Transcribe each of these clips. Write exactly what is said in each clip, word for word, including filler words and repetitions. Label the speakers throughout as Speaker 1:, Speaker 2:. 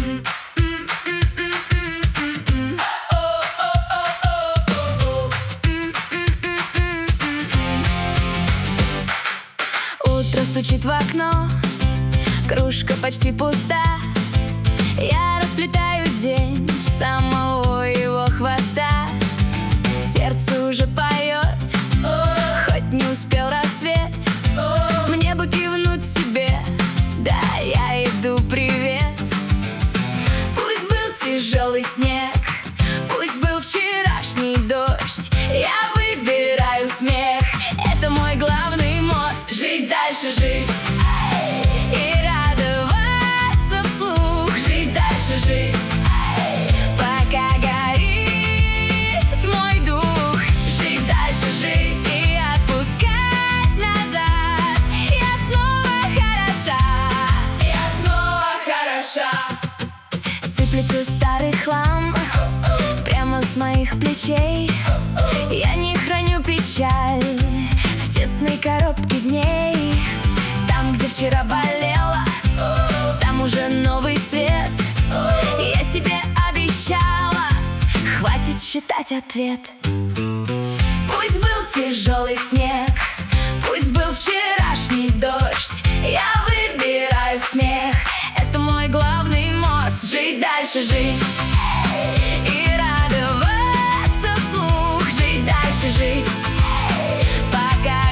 Speaker 1: Утро стучит в окно, кружка почти пуста. Я расплетаю день с самого его хвоста. Сердце уже поет, хоть не успел рассвет. Мне бы кивнуть себе, да, я иду, привет. Пусть был тяжелый снег, пусть был вчерашний дождь, я выбираю смех, это мой главный мост. Жить дальше, жить и радоваться вслух. Жить дальше, жить, пока горит мой дух. Жить дальше, жить и отпускать назад. Я снова хороша, я снова хороша. Сыплется старый хлам прямо с моих плечей. Я не храню печаль в тесной коробке дней. Там, где вчера болела, там уже новый свет. Я себе обещала, хватит считать ответ. Пусть был тяжелый снег, пусть был вчерашний дождь, я выбираю смех, это мой главный мост. Жить дальше, жить и радоваться вслух. Жить дальше, жить, пока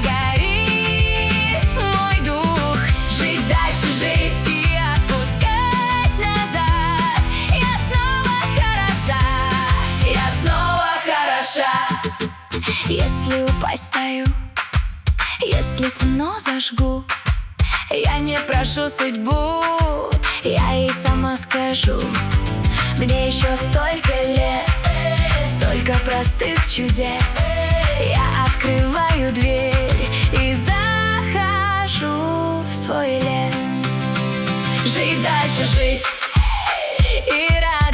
Speaker 1: горит мой дух. Жить дальше, жить и отпускать назад. Я снова хороша, я снова хороша. Если упасть стою, если темно зажгу, я не прошу судьбу, я ей сама скажу. Мне еще столько лет, столько простых чудес. Я открываю дверь и захожу в свой лес. Жить дальше, жить и радоваться.